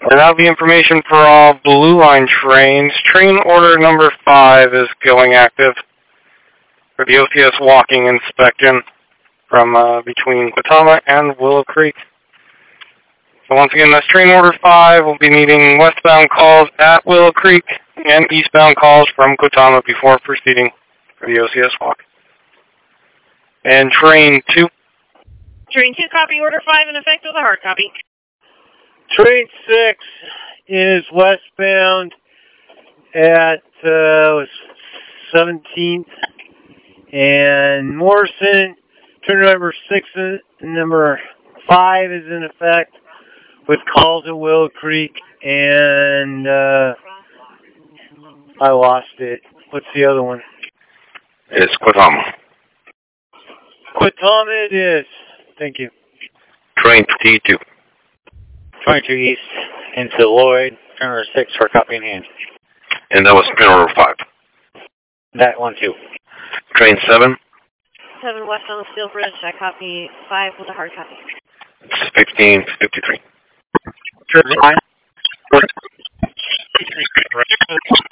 And now the information for all Blue Line trains. Train order number 5 is going active for the OCS walking inspection from between Guatama and Willow Creek. So once again, that's train order 5. We'll be needing westbound calls at Willow Creek and eastbound calls from Guatama before proceeding for the OCS walk. And train 2. Train 2, copy order 5 in effect with a hard copy. Train 6 is westbound at 17th and Morrison. Train number 6 and number 5 is in effect with calls at Willow Creek, and I lost it. What's the other one? It's Guatama. Guatama it is. Thank you. Train T2. 22 east into Lloyd, train number 6 for copy in hand. And that was train order 5. That one too. Train 7. 7 west on the Steel Bridge, I copy 5 with a hard copy. It's 1553. Train 9.